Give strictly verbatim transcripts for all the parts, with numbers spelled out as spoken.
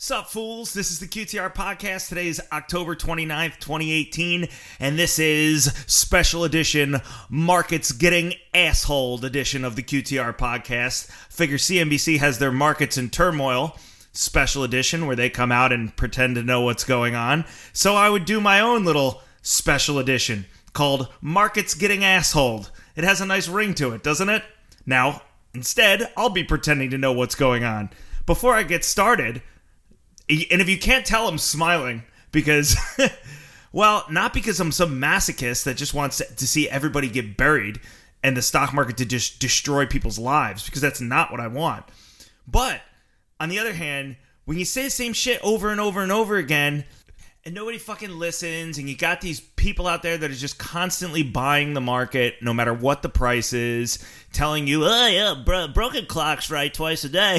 Sup, fools? This is the Q T R Podcast. Today is October twenty-ninth, twenty eighteen, and this is special edition Markets Getting Assholed edition of the Q T R Podcast. Figure C N B C has their Markets in Turmoil special edition where they come out and pretend to know what's going on. So I would do my own little special edition called Markets Getting Assholed. It has a nice ring to it, doesn't it? Now, instead, I'll be pretending to know what's going on. Before I get started, and if you can't tell, I'm smiling because, well, not because I'm some masochist that just wants to see everybody get buried and the stock market to just destroy people's lives, because that's not what I want. But, on the other hand, when you say the same shit over and over and over again, and nobody fucking listens, and you got these people out there that are just constantly buying the market, no matter what the price is, telling you, oh yeah, bro- broken clock's right twice a day.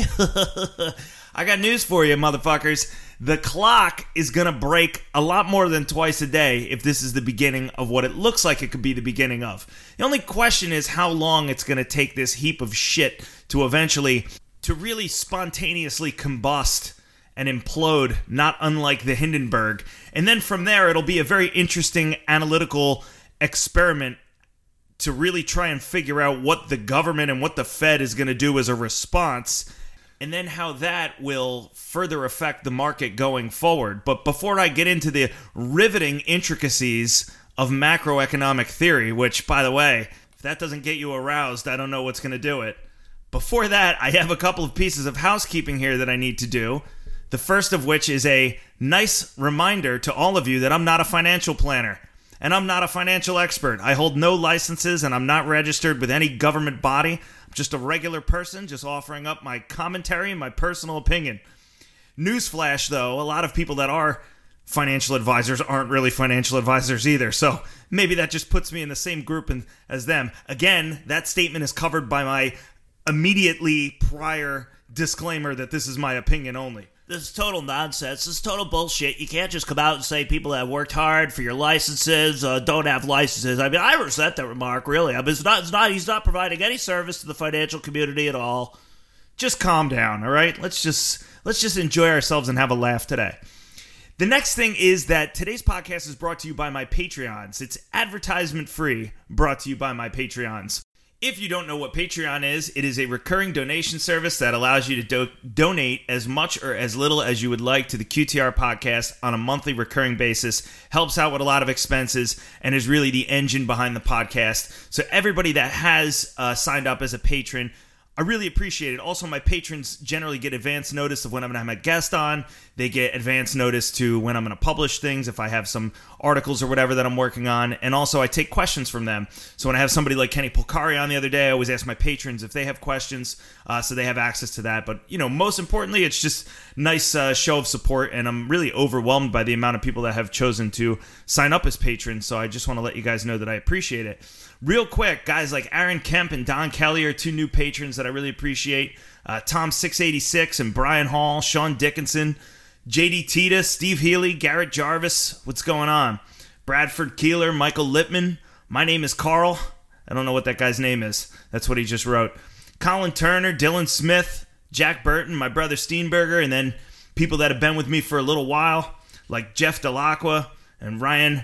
I got news for you, motherfuckers. The clock is going to break a lot more than twice a day if this is the beginning of what it looks like it could be the beginning of. The only question is how long it's going to take this heap of shit to eventually, to really spontaneously combust and implode, not unlike the Hindenburg. And then from there, it'll be a very interesting analytical experiment to really try and figure out what the government and what the Fed is going to do as a response, and then how that will further affect the market going forward. But before I get into the riveting intricacies of macroeconomic theory, which, by the way, if that doesn't get you aroused, I don't know what's going to do it. Before that, I have a couple of pieces of housekeeping here that I need to do. The first of which is a nice reminder to all of you that I'm not a financial planner, and I'm not a financial expert. I hold no licenses, and I'm not registered with any government body. I'm just a regular person, just offering up my commentary and my personal opinion. Newsflash, though, a lot of people that are financial advisors aren't really financial advisors either, so maybe that just puts me in the same group as them. Again, that statement is covered by my immediately prior disclaimer that this is my opinion only. This is total nonsense. This is total bullshit. You can't just come out and say people that have worked hard for your licenses uh, don't have licenses. I mean, I resent that remark, really. I mean, it's not, it's not, he's not providing any service to the financial community at all. Just calm down, all right? Let's just, let's just enjoy ourselves and have a laugh today. The next thing is that today's podcast is brought to you by my Patreons. It's advertisement-free, brought to you by my Patreons. If you don't know what Patreon is, it is a recurring donation service that allows you to do- donate as much or as little as you would like to the Q T R podcast on a monthly recurring basis, helps out with a lot of expenses, and is really the engine behind the podcast. So everybody that has uh, signed up as a patron, I really appreciate it. Also, my patrons generally get advance notice of when I'm going to have a guest on. They get advance notice to when I'm going to publish things, if I have some articles or whatever that I'm working on. And also, I take questions from them. So when I have somebody like Kenny Polcari on the other day, I always ask my patrons if they have questions, uh, so they have access to that. But, you know, most importantly, it's just a nice uh, show of support, and I'm really overwhelmed by the amount of people that have chosen to sign up as patrons. So I just want to let you guys know that I appreciate it. Real quick, guys like Aaron Kemp and Don Kelly are two new patrons that I really appreciate. Uh, Tom six eighty-six and Brian Hall, Sean Dickinson, J D Tita, Steve Healy, Garrett Jarvis. What's going on? Bradford Keeler, Michael Lippman. My name is Carl. I don't know what that guy's name is. That's what he just wrote. Colin Turner, Dylan Smith, Jack Burton, my brother Steenberger, and then people that have been with me for a little while, like Jeff Delacqua and Ryan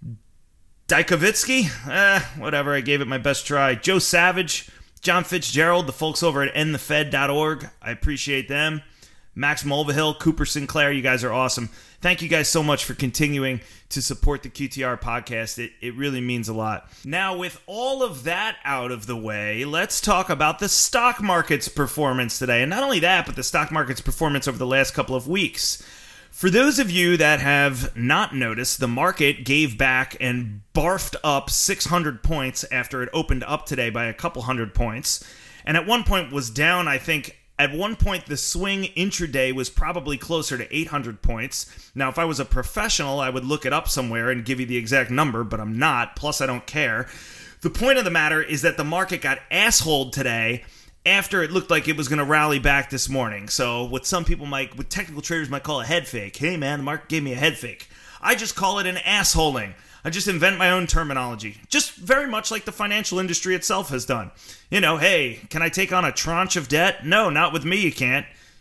Dykovitsky, eh, whatever, I gave it my best try. Joe Savage, John Fitzgerald, the folks over at end the fed dot org, I appreciate them. Max Mulvihill, Cooper Sinclair, you guys are awesome. Thank you guys so much for continuing to support the Q T R podcast. It, it really means a lot. Now, with all of that out of the way, let's talk about the stock market's performance today. And not only that, but the stock market's performance over the last couple of weeks. For those of you that have not noticed, the market gave back and barfed up six hundred points after it opened up today by a couple hundred points. And at one point was down, I think, at one point the swing intraday was probably closer to eight hundred points. Now, if I was a professional, I would look it up somewhere and give you the exact number, but I'm not, plus I don't care. The point of the matter is that the market got assholed today after it looked like it was going to rally back this morning. So what some people might, what technical traders might call a head fake. Hey man, the market gave me a head fake. I just call it an assholing. I just invent my own terminology. Just very much like the financial industry itself has done. You know, hey, can I take on a tranche of debt? No, not with me you can't.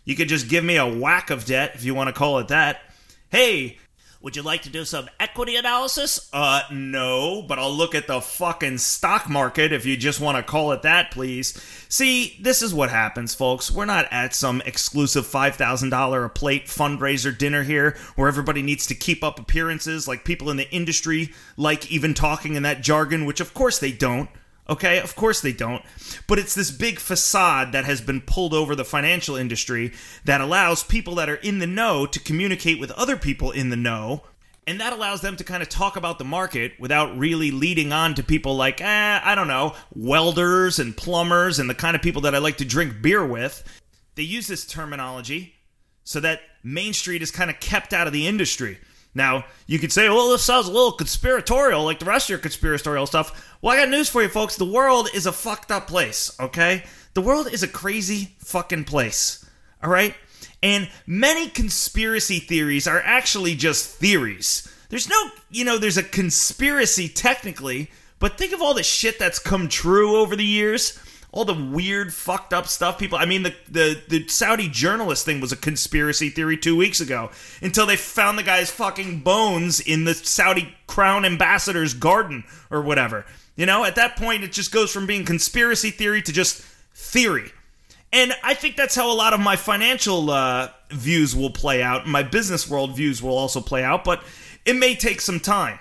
You could just give me a whack of debt, if you want to call it that. Hey, would you like to do some equity analysis? Uh, no, but I'll look at the fucking stock market if you just want to call it that, please. See, this is what happens, folks. We're not at some exclusive five thousand dollars a plate fundraiser dinner here where everybody needs to keep up appearances like people in the industry like even talking in that jargon, which of course they don't. Okay, of course they don't. But it's this big facade that has been pulled over the financial industry that allows people that are in the know to communicate with other people in the know, and that allows them to kind of talk about the market without really leading on to people like, eh, I don't know, welders and plumbers and the kind of people that I like to drink beer with. They use this terminology so that Main Street is kind of kept out of the industry. Now, you could say, well, this sounds a little conspiratorial, like the rest of your conspiratorial stuff. Well, I got news for you, folks. The world is a fucked up place, okay? The world is a crazy fucking place, all right? And many conspiracy theories are actually just theories. There's no, you know, there's a conspiracy technically, but think of all the shit that's come true over the years. All the weird, fucked up stuff people... I mean, the, the, the Saudi journalist thing was a conspiracy theory two weeks ago until they found the guy's fucking bones in the Saudi crown ambassador's garden or whatever. You know, at that point, it just goes from being conspiracy theory to just theory. And I think that's how a lot of my financial uh, views will play out. My business world views will also play out, but it may take some time.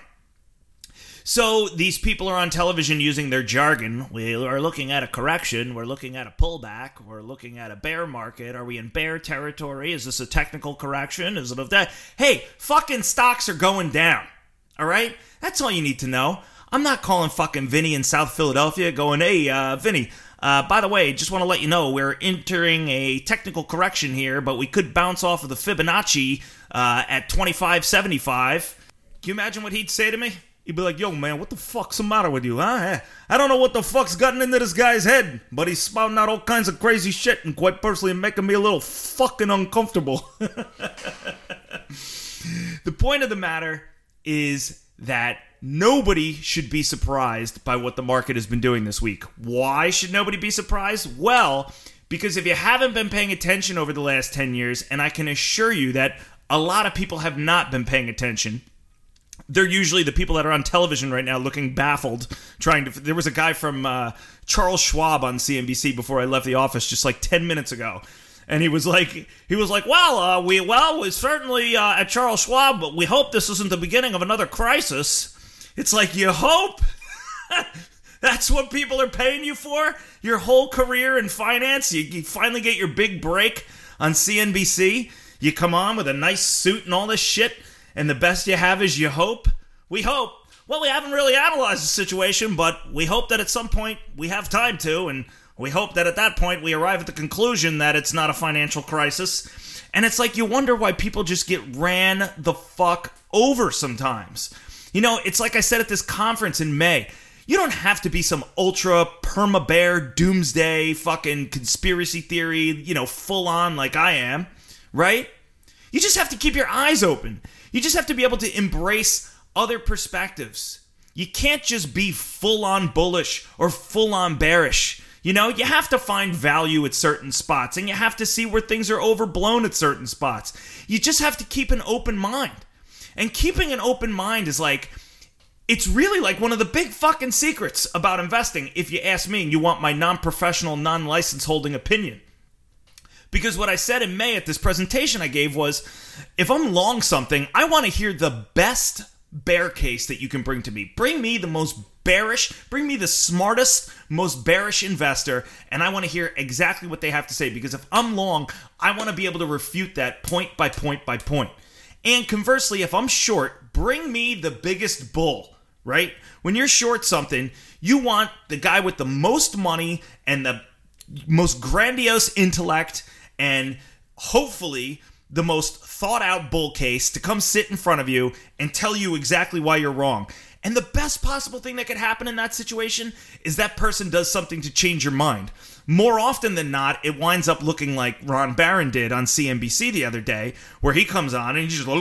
So these people are on television using their jargon. We are looking at a correction. We're looking at a pullback. We're looking at a bear market. Are we in bear territory? Is this a technical correction? Is it of that? Hey, fucking stocks are going down. All right? That's all you need to know. I'm not calling fucking Vinny in South Philadelphia going, hey, uh, Vinny, uh, by the way, just want to let you know we're entering a technical correction here, but we could bounce off of the Fibonacci uh, at twenty-five seventy-five. Can you imagine what he'd say to me? He'd be like, yo, man, what the fuck's the matter with you, huh? I don't know what the fuck's gotten into this guy's head, but he's spouting out all kinds of crazy shit and quite personally making me a little fucking uncomfortable. The point of the matter is that nobody should be surprised by what the market has been doing this week. Why should nobody be surprised? Well, because if you haven't been paying attention over the last ten years, and I can assure you that a lot of people have not been paying attention, they're usually the people that are on television right now looking baffled, trying to... There was a guy from uh, Charles Schwab on C N B C before I left the office just like ten minutes ago. And he was like, he was like, well, uh, we, well, we certainly uh, at Charles Schwab, but we hope this isn't the beginning of another crisis. It's like, you hope? That's what people are paying you for? Your whole career in finance? You, you finally get your big break on C N B C? You come on with a nice suit and all this shit, and the best you have is you hope? We hope. Well, we haven't really analyzed the situation, but we hope that at some point we have time to, and we hope that at that point we arrive at the conclusion that it's not a financial crisis. And it's like you wonder why people just get ran the fuck over sometimes. You know, it's like I said at this conference in May. You don't have to be some ultra perma-bear doomsday fucking conspiracy theory, you know, full on like I am, right? You just have to keep your eyes open. You just have to be able to embrace other perspectives. You can't just be full on bullish or full on bearish. You know, you have to find value at certain spots, and you have to see where things are overblown at certain spots. You just have to keep an open mind. And keeping an open mind is like, it's really like one of the big fucking secrets about investing, if you ask me, and you want my non-professional, non-license holding opinion. Because what I said in May at this presentation I gave was, if I'm long something, I want to hear the best bear case that you can bring to me. Bring me the most bearish, bring me the smartest, most bearish investor, and I want to hear exactly what they have to say. Because if I'm long, I want to be able to refute that point by point by point. And conversely, if I'm short, bring me the biggest bull, right? When you're short something, you want the guy with the most money and the most grandiose intellect and hopefully the most thought out bull case to come sit in front of you and tell you exactly why you're wrong. And the best possible thing that could happen in that situation is that person does something to change your mind. More often than not, it winds up looking like Ron Barron did on C N B C the other day, where he comes on and he just,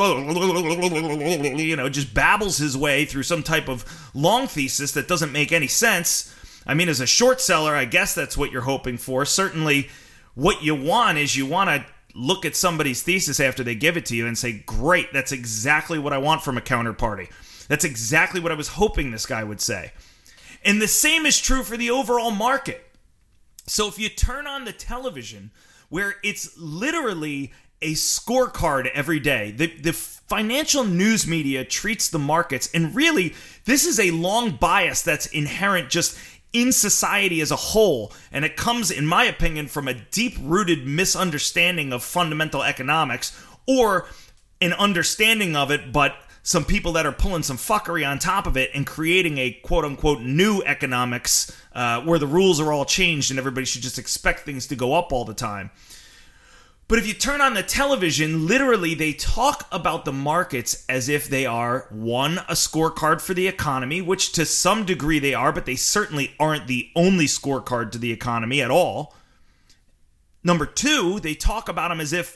you know, just babbles his way through some type of long thesis that doesn't make any sense. I mean, as a short seller, I guess that's what you're hoping for. Certainly, what you want is you want to look at somebody's thesis after they give it to you and say, great, that's exactly what I want from a counterparty. That's exactly what I was hoping this guy would say. And the same is true for the overall market. So if you turn on the television, where it's literally a scorecard every day, the, the financial news media treats the markets, and really, this is a long bias that's inherent just in society as a whole, and it comes, in my opinion, from a deep-rooted misunderstanding of fundamental economics, or an understanding of it, but some people that are pulling some fuckery on top of it and creating a quote-unquote new economics uh, where the rules are all changed and everybody should just expect things to go up all the time. But if you turn on the television, literally they talk about the markets as if they are, one, a scorecard for the economy, which to some degree they are, but they certainly aren't the only scorecard to the economy at all. Number two, they talk about them as if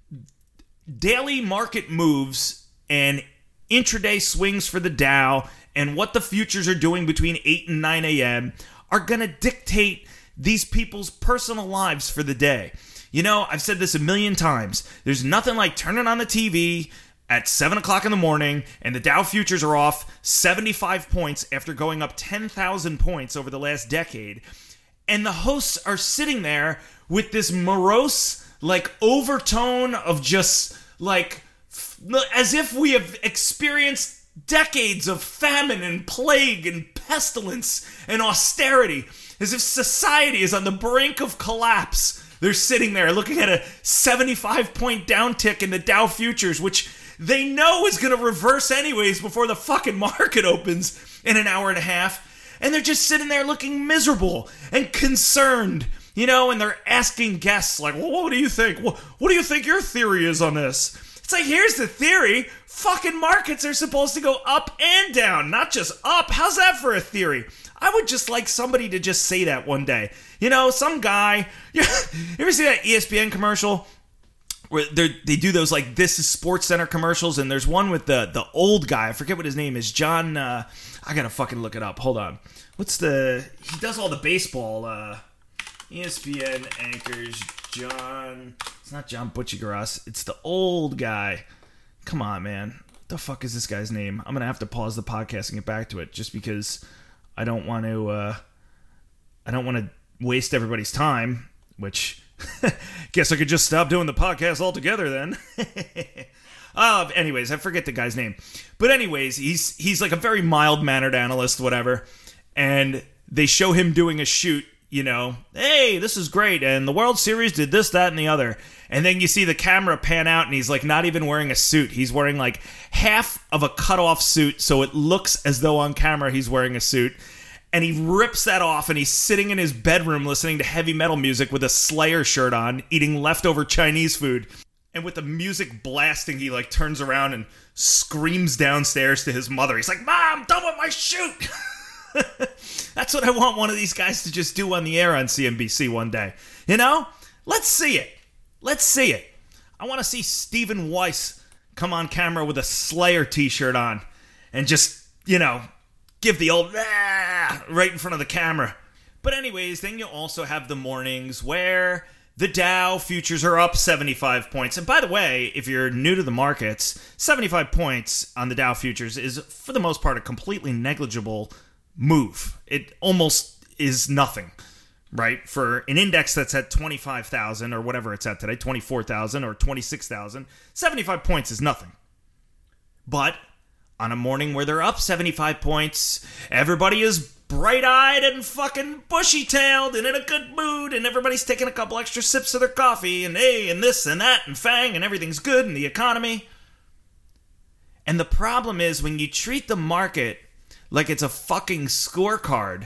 daily market moves and intraday swings for the Dow and what the futures are doing between eight and nine a.m. are going to dictate these people's personal lives for the day. You know, I've said this a million times. There's nothing like turning on the T V at seven o'clock in the morning and the Dow futures are off seventy-five points after going up ten thousand points over the last decade. And the hosts are sitting there with this morose, like, overtone of just, like, as if we have experienced decades of famine and plague and pestilence and austerity, as if society is on the brink of collapse. They're sitting there looking at a seventy-five point downtick in the Dow futures, which they know is going to reverse anyways before the fucking market opens in an hour and a half. And they're just sitting there looking miserable and concerned, you know, and they're asking guests like, well, what do you think? What, what do you think your theory is on this? It's like, here's the theory. Fucking markets are supposed to go up and down, not just up. How's that for a theory? I would just like somebody to just say that one day. You know, some guy, you ever see that E S P N commercial where they do those, like, This is Sports Center commercials, and there's one with the the old guy. I forget what his name is. John, uh, I gotta fucking look it up. Hold on. What's the, he does all the baseball, uh, E S P N anchors, John, it's not John Butchiegrass, it's the old guy. Come on, man. What the fuck is this guy's name? I'm gonna have to pause the podcast and get back to it, just because I don't want to, uh, I don't want to waste everybody's time, which, guess I could just stop doing the podcast altogether then. uh, anyways, I forget the guy's name. But anyways, he's he's like a very mild-mannered analyst, whatever, and they show him doing a shoot, you know, hey, this is great, and the World Series did this, that, and the other. And then you see the camera pan out, and he's like not even wearing a suit. He's wearing like half of a cut-off suit, so it looks as though on camera he's wearing a suit. And he rips that off, and he's sitting in his bedroom listening to heavy metal music with a Slayer shirt on, eating leftover Chinese food. And with the music blasting, he like turns around and screams downstairs to his mother. He's like, Mom, I'm done with my shoot! That's what I want one of these guys to just do on the air on C N B C one day. You know? Let's see it. Let's see it. I want to see Stephen Weiss come on camera with a Slayer t-shirt on and just, you know, give the old ah, right in front of the camera. But anyways, then you also have the mornings where the Dow futures are up seventy-five points. And by the way, if you're new to the markets, seventy-five points on the Dow futures is, for the most part, a completely negligible move. It almost is nothing, right? For an index that's at twenty-five thousand or whatever it's at today, twenty-four thousand or twenty-six thousand, seventy-five points is nothing. But on a morning where they're up seventy-five points, everybody is bright-eyed and fucking bushy-tailed and in a good mood, and everybody's taking a couple extra sips of their coffee, and hey, and this and that, and fang, and everything's good in the economy. And the problem is, when you treat the market like it's a fucking scorecard,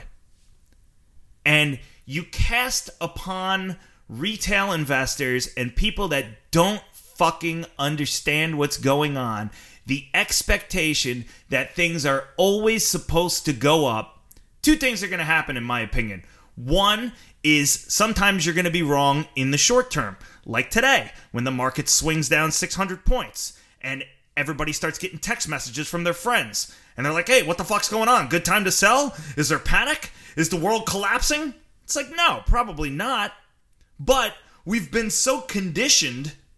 and you cast upon retail investors and people that don't fucking understand what's going on the expectation that things are always supposed to go up, two things are going to happen, in my opinion. One is sometimes you're going to be wrong in the short term, like today, when the market swings down six hundred points, and everybody starts getting text messages from their friends, and they're like, hey, what the fuck's going on? Good time to sell? Is there panic? Is the world collapsing? It's like, no, probably not. But we've been so conditioned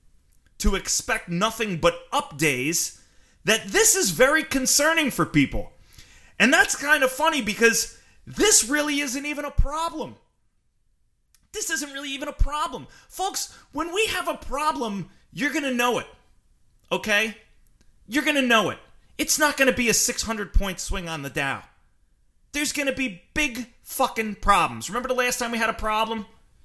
to expect nothing but up days, that this is very concerning for people. And that's kind of funny because this really isn't even a problem. This isn't really even a problem. Folks, when we have a problem, you're going to know it. Okay? You're going to know it. It's not going to be a six hundred point swing on the Dow. There's going to be big fucking problems. Remember the last time we had a problem?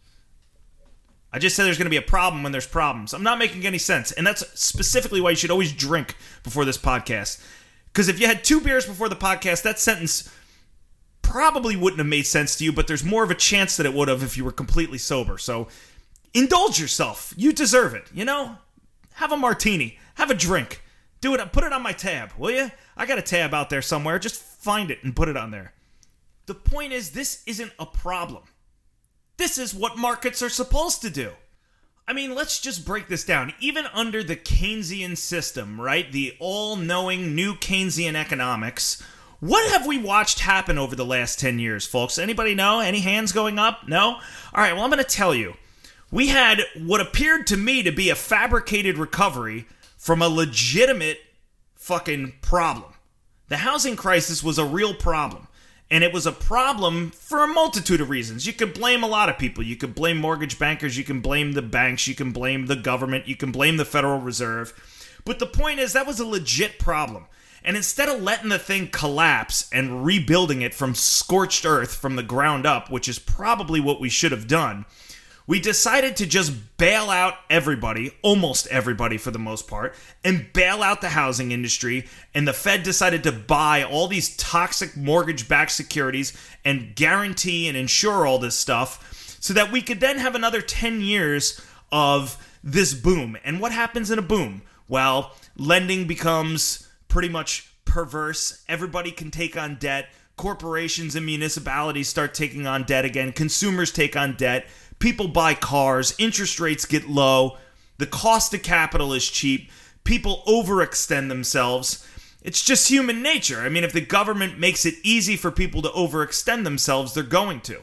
I just said there's going to be a problem when there's problems. I'm not making any sense. And that's specifically why you should always drink before this podcast. Because if you had two beers before the podcast, that sentence probably wouldn't have made sense to you, but there's more of a chance that it would have if you were completely sober. So indulge yourself. You deserve it, you know? Have a martini. Have a drink. Do it. Put it on my tab, will you? I got a tab out there somewhere. Just find it and put it on there. The point is, this isn't a problem. This is what markets are supposed to do. I mean, let's just break this down. Even under the Keynesian system, right? The all-knowing new Keynesian economics, what have we watched happen over the last ten years, folks? Anybody know? Any hands going up? No? All right, well, I'm going to tell you. We had what appeared to me to be a fabricated recovery from a legitimate fucking problem. The housing crisis was a real problem. And it was a problem for a multitude of reasons. You could blame a lot of people. You could blame mortgage bankers. You can blame the banks. You can blame the government. You can blame the Federal Reserve. But the point is, that was a legit problem. And instead of letting the thing collapse and rebuilding it from scorched earth from the ground up, which is probably what we should have done, we decided to just bail out everybody, almost everybody for the most part, and bail out the housing industry. And the Fed decided to buy all these toxic mortgage-backed securities and guarantee and insure all this stuff so that we could then have another ten years of this boom. And what happens in a boom? Well, lending becomes pretty much perverse. Everybody can take on debt. Corporations and municipalities start taking on debt again. Consumers take on debt. People buy cars, interest rates get low, the cost of capital is cheap, people overextend themselves. It's just human nature. I mean, if the government makes it easy for people to overextend themselves, they're going to.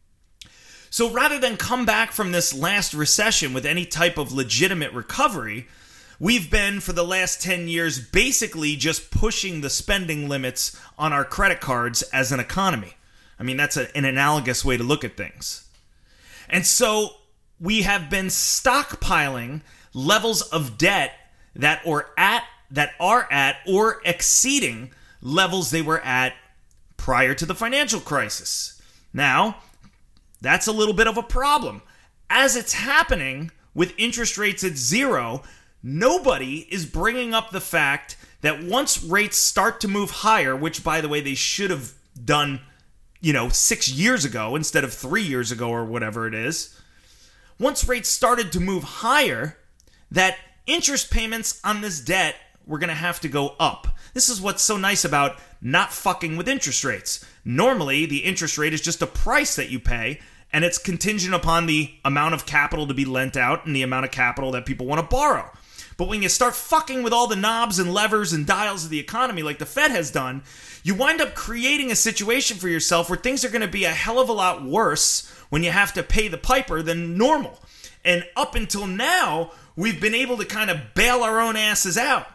So rather than come back from this last recession with any type of legitimate recovery, we've been, for the last ten years, basically just pushing the spending limits on our credit cards as an economy. I mean, that's a, an analogous way to look at things. And so we have been stockpiling levels of debt that are at that are at or exceeding levels they were at prior to the financial crisis. Now, that's a little bit of a problem. As it's happening with interest rates at zero, nobody is bringing up the fact that once rates start to move higher, which, by the way, they should have done you know, six years ago instead of three years ago or whatever it is, once rates started to move higher, that interest payments on this debt were going to have to go up. This is what's so nice about not fucking with interest rates. Normally, the interest rate is just a price that you pay, and it's contingent upon the amount of capital to be lent out and the amount of capital that people want to borrow. But when you start fucking with all the knobs and levers and dials of the economy like the Fed has done, you wind up creating a situation for yourself where things are going to be a hell of a lot worse when you have to pay the piper than normal. And up until now, we've been able to kind of bail our own asses out.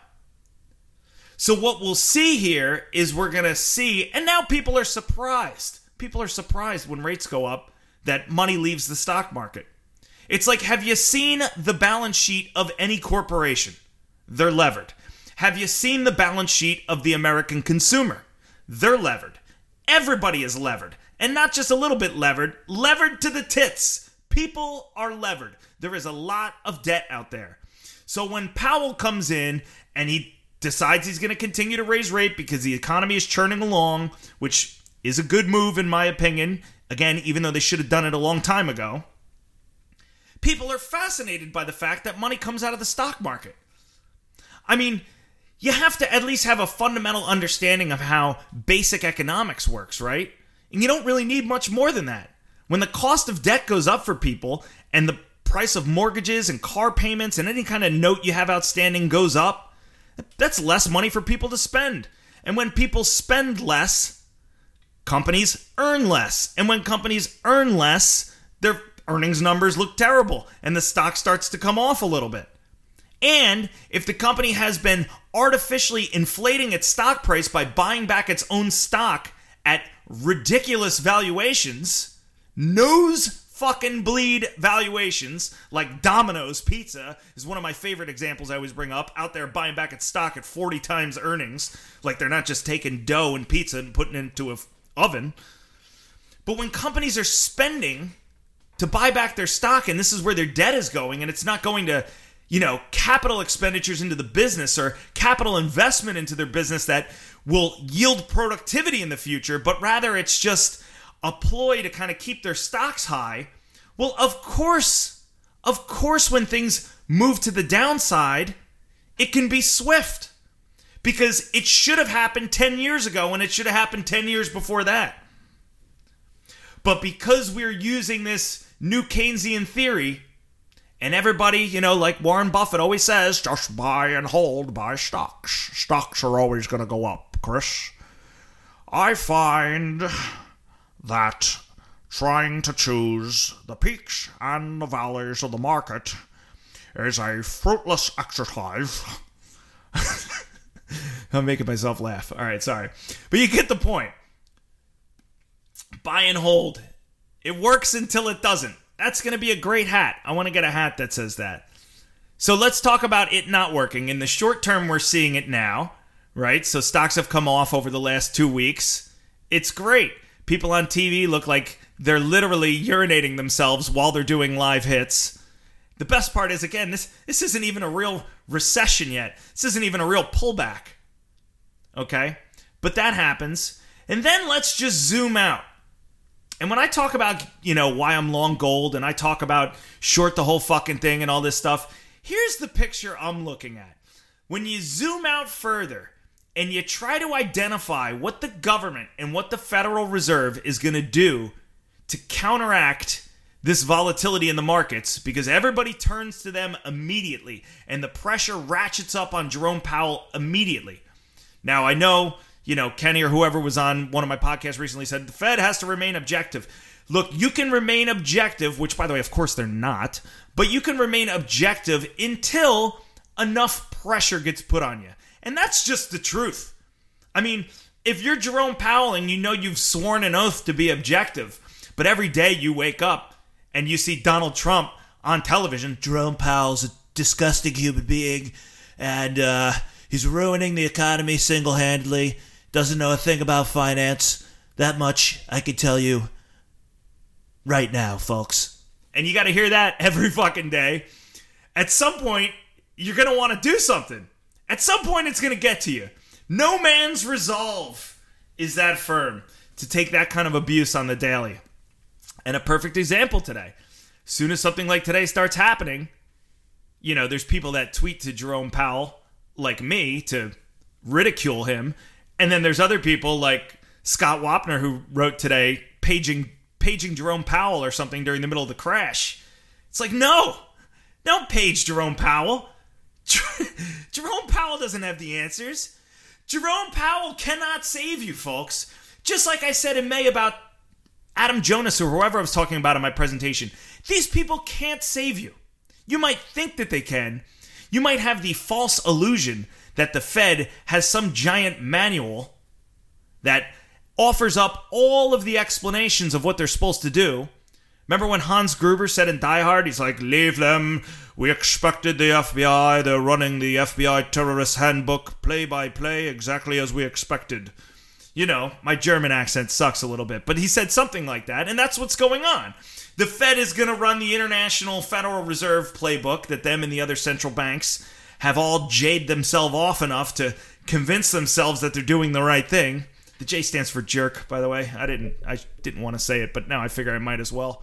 So what we'll see here is we're going to see, and now people are surprised. People are surprised when rates go up that money leaves the stock market. It's like, have you seen the balance sheet of any corporation? They're levered. Have you seen the balance sheet of the American consumer? They're levered. Everybody is levered. And not just a little bit levered, levered to the tits. People are levered. There is a lot of debt out there. So when Powell comes in and he decides he's going to continue to raise rate because the economy is churning along, which is a good move in my opinion, again, even though they should have done it a long time ago, people are fascinated by the fact that money comes out of the stock market. I mean, you have to at least have a fundamental understanding of how basic economics works, right? And you don't really need much more than that. When the cost of debt goes up for people and the price of mortgages and car payments and any kind of note you have outstanding goes up, that's less money for people to spend. And when people spend less, companies earn less. And when companies earn less, their earnings numbers look terrible and the stock starts to come off a little bit. And if the company has been artificially inflating its stock price by buying back its own stock at ridiculous valuations, nose fucking bleed valuations, like Domino's Pizza is one of my favorite examples I always bring up, out there buying back its stock at forty times earnings, like they're not just taking dough and pizza and putting it into an oven. But when companies are spending to buy back their stock, and this is where their debt is going, and it's not going to, you know, capital expenditures into the business or capital investment into their business that will yield productivity in the future, but rather it's just a ploy to kind of keep their stocks high. Well, of course, of course, when things move to the downside, it can be swift, because it should have happened ten years ago, and it should have happened ten years before that. But because we're using this new Keynesian theory, and everybody, you know, like Warren Buffett always says, just buy and hold, buy stocks. Stocks are always going to go up, Chris. I find that trying to choose the peaks and the valleys of the market is a fruitless exercise. I'm making myself laugh. All right, sorry. But you get the point. Buy and hold. It works until it doesn't. That's going to be a great hat. I want to get a hat that says that. So let's talk about it not working. In the short term, we're seeing it now, right? So stocks have come off over the last two weeks. It's great. People on T V look like they're literally urinating themselves while they're doing live hits. The best part is, again, this, this isn't even a real recession yet. This isn't even a real pullback. Okay? But that happens. And then let's just zoom out. And when I talk about, you know, why I'm long gold, and I talk about short the whole fucking thing and all this stuff, here's the picture I'm looking at. When you zoom out further and you try to identify what the government and what the Federal Reserve is going to do to counteract this volatility in the markets, because everybody turns to them immediately and the pressure ratchets up on Jerome Powell immediately. Now, I know, you know, Kenny or whoever was on one of my podcasts recently said the Fed has to remain objective. Look, you can remain objective, which, by the way, of course they're not, but you can remain objective until enough pressure gets put on you. And that's just the truth. I mean, if you're Jerome Powell and you know you've sworn an oath to be objective, but every day you wake up and you see Donald Trump on television, Jerome Powell's a disgusting human being, and uh, he's ruining the economy single-handedly, doesn't know a thing about finance. That much I can tell you right now, folks. And you got to hear that every fucking day. At some point, you're going to want to do something. At some point, it's going to get to you. No man's resolve is that firm to take that kind of abuse on the daily. And a perfect example today. As soon as something like today starts happening, you know, there's people that tweet to Jerome Powell, like me, to ridicule him. And then there's other people like Scott Wapner, who wrote today, paging paging Jerome Powell or something during the middle of the crash. It's like, no, don't page Jerome Powell. Jerome Powell doesn't have the answers. Jerome Powell cannot save you, folks. Just like I said in May about Adam Jonas or whoever I was talking about in my presentation. These people can't save you. You might think that they can. You might have the false illusion that the Fed has some giant manual that offers up all of the explanations of what they're supposed to do. Remember when Hans Gruber said in Die Hard, he's like, leave them. We expected the F B I. They're running the F B I terrorist handbook play by play exactly as we expected. You know, my German accent sucks a little bit, but he said something like that, and that's what's going on. The Fed is going to run the International Federal Reserve playbook that them and the other central banks have all jaded themselves off enough to convince themselves that they're doing the right thing. The J stands for jerk, by the way. I didn't I didn't want to say it, but now I figure I might as well.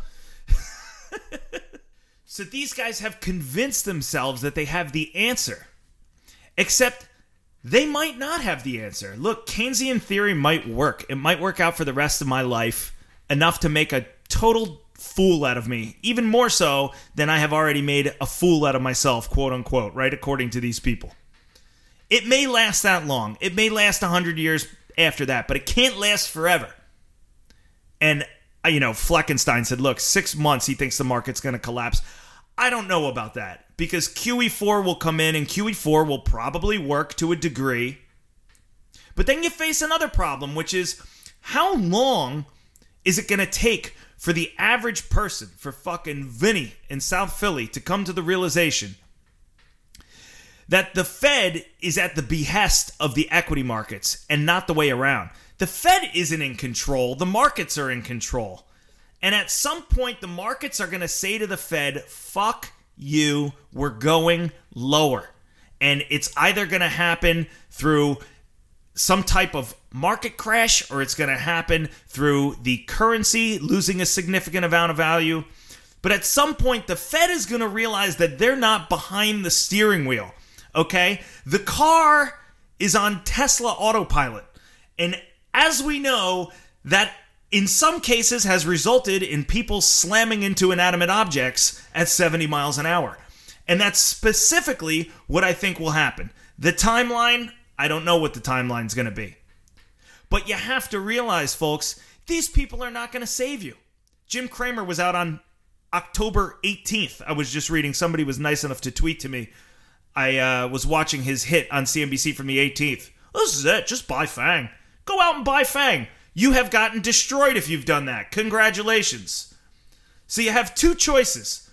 So these guys have convinced themselves that they have the answer. Except they might not have the answer. Look, Keynesian theory might work. It might work out for the rest of my life, enough to make a total fool out of me, even more so than I have already made a fool out of myself, quote unquote, right, according to these people. It may last that long. It may last one hundred years after that, but it can't last forever. And, you know, Fleckenstein said, look, six months he thinks the market's going to collapse. I don't know about that, because Q E four will come in and Q E four will probably work to a degree. But then you face another problem, which is how long is it going to take for the average person, for fucking Vinny in South Philly, to come to the realization that the Fed is at the behest of the equity markets and not the way around. The Fed isn't in control. The markets are in control. And at some point, the markets are going to say to the Fed, fuck you, we're going lower. And it's either going to happen through some type of market crash, or it's going to happen through the currency losing a significant amount of value. But at some point, the Fed is going to realize that they're not behind the steering wheel, okay? The car is on Tesla autopilot. And as we know, that in some cases has resulted in people slamming into inanimate objects at seventy miles an hour. And that's specifically what I think will happen. The timeline, I don't know what the timeline's going to be. But you have to realize, folks, these people are not going to save you. Jim Cramer was out on October eighteenth. I was just reading. Somebody was nice enough to tweet to me. I uh, was watching his hit on C N B C from the eighteenth. This is it. Just buy FANG. Go out and buy FANG. You have gotten destroyed if you've done that. Congratulations. So you have two choices.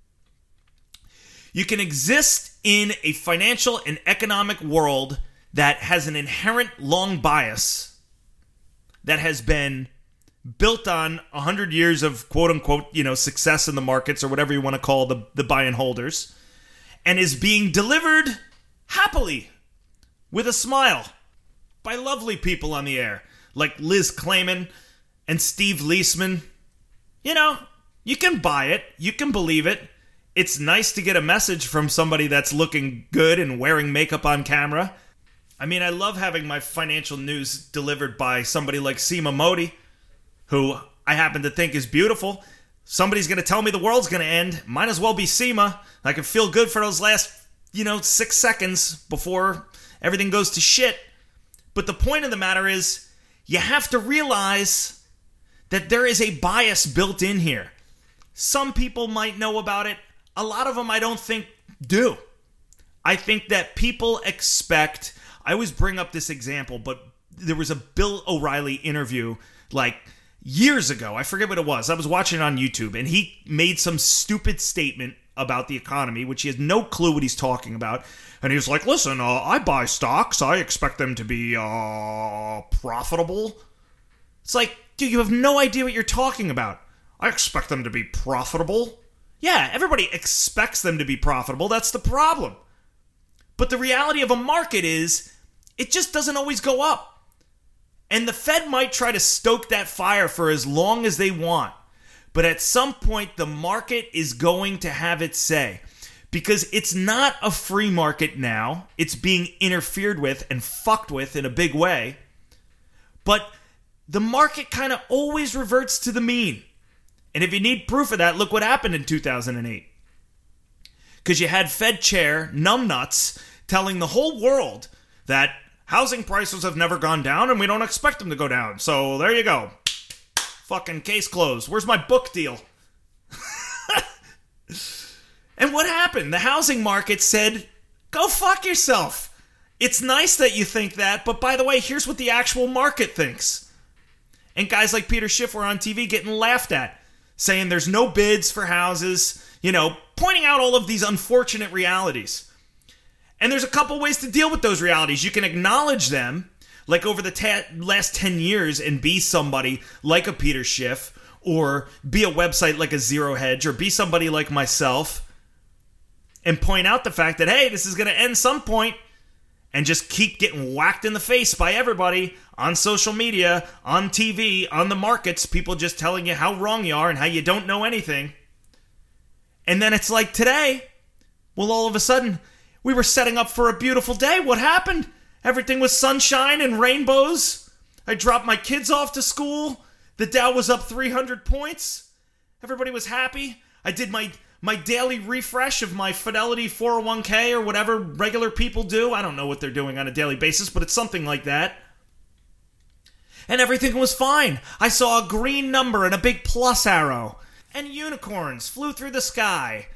You can exist in a financial and economic world that has an inherent long bias that has been built on one hundred years of quote-unquote, you know, success in the markets, or whatever you want to call the, the buy and holders, and is being delivered happily with a smile by lovely people on the air like Liz Clayman and Steve Leisman. You know, you can buy it. You can believe it. It's nice to get a message from somebody that's looking good and wearing makeup on camera. I mean, I love having my financial news delivered by somebody like Seema Modi, who I happen to think is beautiful. Somebody's going to tell me the world's going to end. Might as well be Seema. I can feel good for those last, you know, six seconds before everything goes to shit. But the point of the matter is, you have to realize that there is a bias built in here. Some people might know about it. A lot of them I don't think do. I think that people expect... I always bring up this example, but there was a Bill O'Reilly interview like years ago. I forget what it was. I was watching it on YouTube, and he made some stupid statement about the economy, which he has no clue what he's talking about. And he was like, listen, uh, I buy stocks. I expect them to be uh, profitable. It's like, dude, you have no idea what you're talking about. I expect them to be profitable. Yeah, everybody expects them to be profitable. That's the problem. But the reality of a market is, it just doesn't always go up. And the Fed might try to stoke that fire for as long as they want. But at some point, the market is going to have its say. Because it's not a free market now. It's being interfered with and fucked with in a big way. But the market kind of always reverts to the mean. And if you need proof of that, look what happened in two thousand eight. Because you had Fed Chair Numbnuts telling the whole world that housing prices have never gone down and we don't expect them to go down. So there you go. Fucking case closed. Where's my book deal? And what happened? The housing market said, go fuck yourself. It's nice that you think that, but by the way, here's what the actual market thinks. And guys like Peter Schiff were on T V getting laughed at, saying there's no bids for houses, you know, pointing out all of these unfortunate realities. And there's a couple ways to deal with those realities. You can acknowledge them, like over the ta- last ten years, and be somebody like a Peter Schiff, or be a website like a Zero Hedge, or be somebody like myself, and point out the fact that, hey, this is going to end some point, and just keep getting whacked in the face by everybody on social media, on T V, on the markets, people just telling you how wrong you are and how you don't know anything. And then it's like today, well, all of a sudden, we were setting up for a beautiful day. What happened? Everything was sunshine and rainbows. I dropped my kids off to school. The Dow was up three hundred points. Everybody was happy. I did my, my daily refresh of my Fidelity four oh one k or whatever regular people do. I don't know what they're doing on a daily basis, but it's something like that. And everything was fine. I saw a green number and a big plus arrow. And unicorns flew through the sky.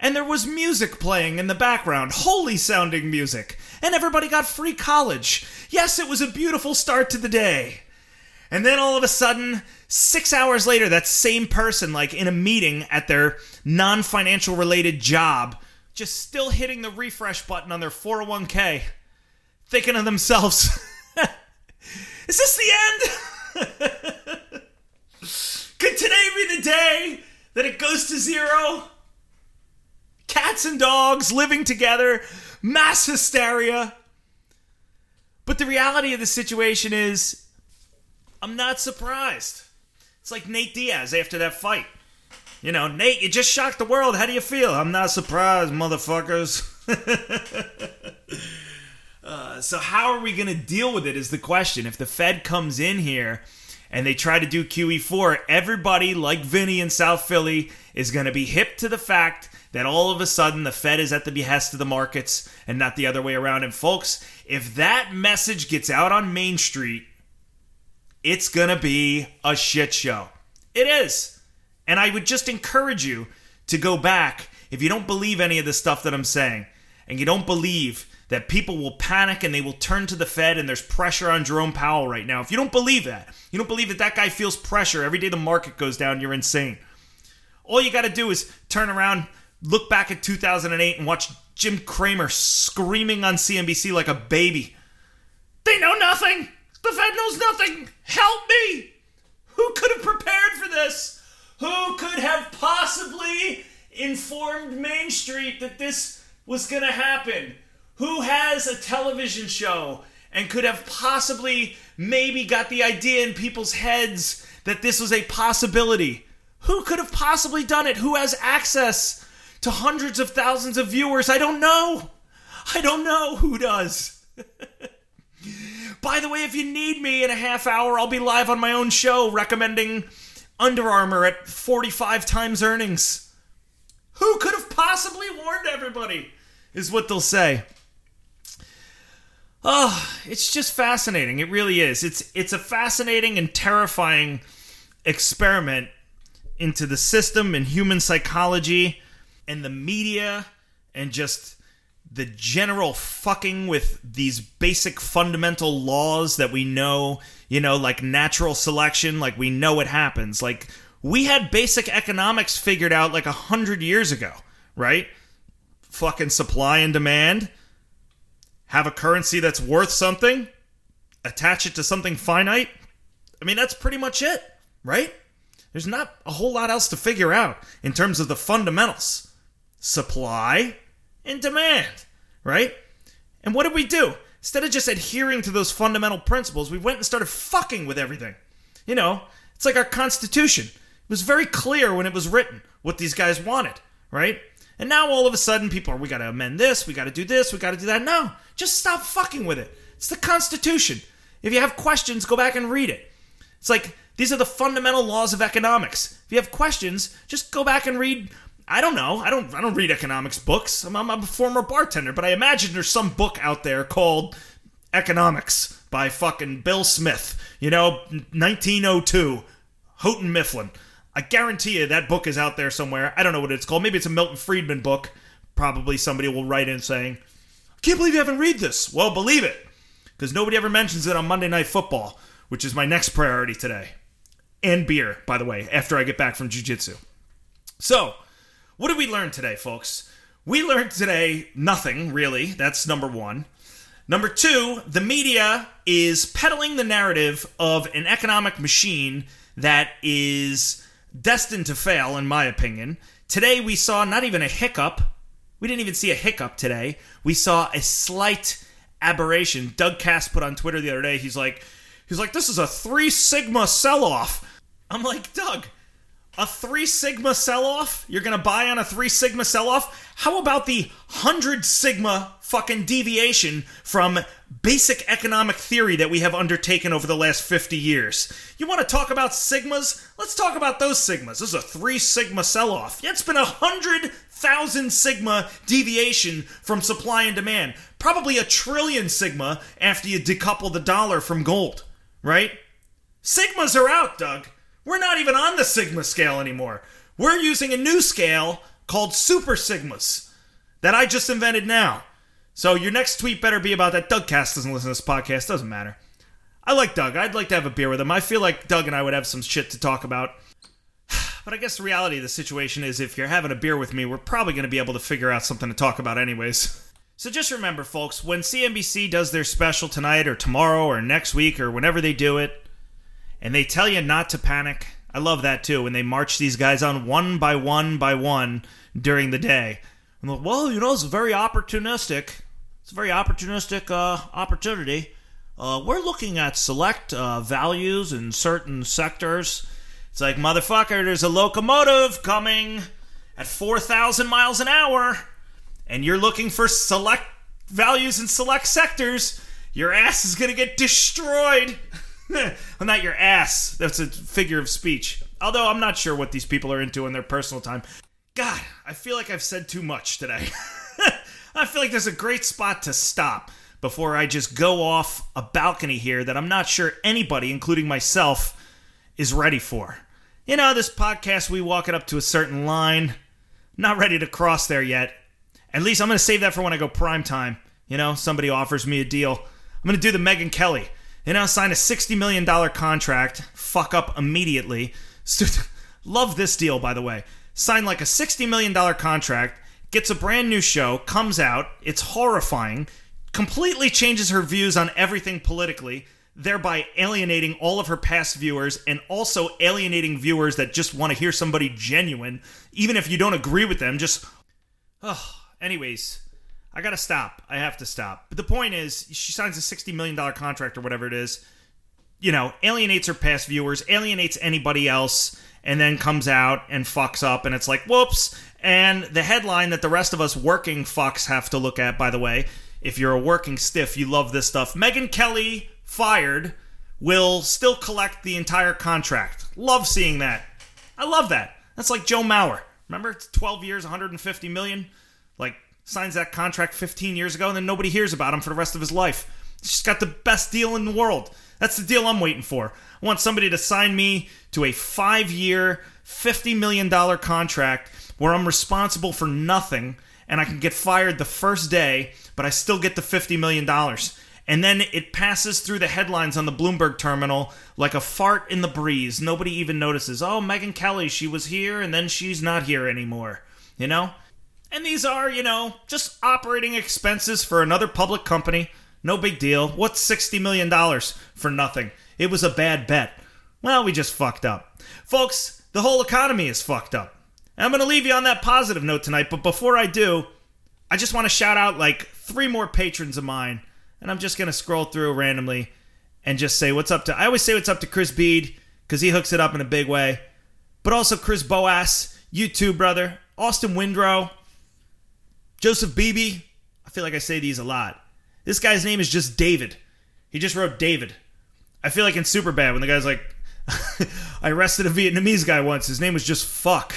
and there was music playing in the background, holy sounding music, and everybody got free college. Yes, it was a beautiful start to the day. And then all of a sudden, six hours later, that same person, like in a meeting at their non-financial related job, just still hitting the refresh button on their four oh one k, thinking of themselves, is this the end? Could today be the day that it goes to zero? Cats and dogs living together, mass hysteria. But the reality of the situation is, I'm not surprised. It's like Nate Diaz after that fight. You know, Nate, you just shocked the world. How do you feel? I'm not surprised, motherfuckers. uh, so how are we going to deal with it is the question. If the Fed comes in here and they try to do Q E four, everybody, like Vinny in South Philly, is going to be hip to the fact that all of a sudden the Fed is at the behest of the markets and not the other way around. And folks, if that message gets out on Main Street, it's going to be a shit show. It is. And I would just encourage you to go back, if you don't believe any of the stuff that I'm saying, and you don't believe that people will panic and they will turn to the Fed and there's pressure on Jerome Powell right now. If you don't believe that, you don't believe that that guy feels pressure every day the market goes down, you're insane. All you got to do is turn around, look back at two thousand eight and watch Jim Cramer screaming on C N B C like a baby. They know nothing. The Fed knows nothing. Help me. Who could have prepared for this? Who could have possibly informed Main Street that this was going to happen? Who has a television show and could have possibly maybe got the idea in people's heads that this was a possibility? Who could have possibly done it? Who has access to hundreds of thousands of viewers? I don't know. I don't know who does. By the way, if you need me in a half hour, I'll be live on my own show recommending Under Armour at forty-five times earnings. Who could have possibly warned everybody, is what they'll say. Oh, it's just fascinating. It really is. It's it's a fascinating and terrifying experiment into the system and human psychology and the media and just the general fucking with these basic fundamental laws that we know, you know, like natural selection, like we know it happens. Like, we had basic economics figured out like a hundred years ago, right? Fucking supply and demand. Have a currency that's worth something. Attach it to something finite. I mean, that's pretty much it, right? There's not a whole lot else to figure out in terms of the fundamentals. Supply and demand, right? And what did we do? Instead of just adhering to those fundamental principles, we went and started fucking with everything. You know, it's like our Constitution. It was very clear when it was written what these guys wanted, right? And now all of a sudden people are, we got to amend this, we got to do this, we got to do that. No, just stop fucking with it. It's the Constitution. If you have questions, go back and read it. It's like, these are the fundamental laws of economics. If you have questions, just go back and read. I don't know. I don't I don't read economics books. I'm, I'm a former bartender, but I imagine there's some book out there called Economics by fucking Bill Smith. You know, nineteen oh two, Houghton Mifflin. I guarantee you that book is out there somewhere. I don't know what it's called. Maybe it's a Milton Friedman book. Probably somebody will write in saying, I can't believe you haven't read this. Well, believe it, because nobody ever mentions it on Monday Night Football, which is my next priority today. And beer, by the way, after I get back from jiu-jitsu. So, what did we learn today, folks? We learned today nothing, really. That's number one. Number two, the media is peddling the narrative of an economic machine that is destined to fail, in my opinion. Today, we saw not even a hiccup. We didn't even see a hiccup today. We saw a slight aberration. Doug Cass put on Twitter the other day, he's like, he's like, this is a three sigma sell-off. I'm like, Doug, a three sigma sell-off? You're going to buy on a three sigma sell-off? How about the one hundred sigma fucking deviation from basic economic theory that we have undertaken over the last fifty years? You want to talk about sigmas? Let's talk about those sigmas. This is a three sigma sell-off. Yeah, it's been a one hundred thousand sigma deviation from supply and demand. Probably a trillion sigma after you decouple the dollar from gold, right? Sigmas are out, Doug. We're not even on the sigma scale anymore. We're using a new scale called Super Sigmas that I just invented now. So your next tweet better be about that. Doug Cass doesn't listen to this podcast. Doesn't matter. I like Doug. I'd like to have a beer with him. I feel like Doug and I would have some shit to talk about. But I guess the reality of the situation is if you're having a beer with me, we're probably going to be able to figure out something to talk about anyways. So just remember, folks, when C N B C does their special tonight or tomorrow or next week or whenever they do it, and they tell you not to panic, I love that too, when they march these guys on one by one by one during the day. And like, well, you know, it's very opportunistic. It's a very opportunistic uh, opportunity. Uh, we're looking at select uh, values in certain sectors. It's like, motherfucker, there's a locomotive coming at four thousand miles an hour, and you're looking for select values in select sectors. Your ass is going to get destroyed. Well, not your ass. That's a figure of speech. Although I'm not sure what these people are into in their personal time. God, I feel like I've said too much today. I feel like there's a great spot to stop before I just go off a balcony here that I'm not sure anybody, including myself, is ready for. You know, this podcast, we walk it up to a certain line. Not ready to cross there yet. At least I'm going to save that for when I go prime time. You know, somebody offers me a deal. I'm going to do the Megyn Kelly. You know, sign a sixty million dollars contract. Fuck up immediately. Love this deal, by the way. Sign like a sixty million dollars contract. Gets a brand new show. Comes out. It's horrifying. Completely changes her views on everything politically, thereby alienating all of her past viewers and also alienating viewers that just want to hear somebody genuine, even if you don't agree with them. Just, oh, anyways, I gotta stop. I have to stop. But the point is, she signs a sixty million dollars contract or whatever it is, you know, alienates her past viewers, alienates anybody else, and then comes out and fucks up, and it's like, whoops. And the headline that the rest of us working fucks have to look at, by the way, if you're a working stiff, you love this stuff. Megyn Kelly, fired, will still collect the entire contract. Love seeing that. I love that. That's like Joe Mauer. Remember? It's twelve years, one hundred fifty million dollars. Like, signs that contract fifteen years ago, and then nobody hears about him for the rest of his life. He's just got the best deal in the world. That's the deal I'm waiting for. I want somebody to sign me to a five-year, fifty million dollars contract where I'm responsible for nothing, and I can get fired the first day, but I still get the fifty million dollars. And then it passes through the headlines on the Bloomberg terminal like a fart in the breeze. Nobody even notices. Oh, Megyn Kelly, she was here, and then she's not here anymore. You know? And these are, you know, just operating expenses for another public company. No big deal. What's sixty million dollars for nothing? It was a bad bet. Well, we just fucked up. Folks, the whole economy is fucked up. And I'm going to leave you on that positive note tonight, but before I do, I just want to shout out like three more patrons of mine, and I'm just going to scroll through randomly and just say what's up to... I always say what's up to Chris Bede, because he hooks it up in a big way, but also Chris Boas, you too, brother, Austin Windrow, Joseph Beebe. I feel like I say these a lot. This guy's name is just David. He just wrote David. I feel like in Superbad when the guy's like, I arrested a Vietnamese guy once. His name was just Fuck.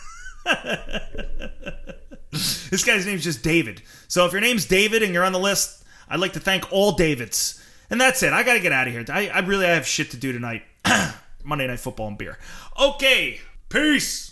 This guy's name's just David. So if your name's David and you're on the list, I'd like to thank all Davids. And that's it. I got to get out of here. I, I really I have shit to do tonight. Monday Night Football and beer. Okay. Peace.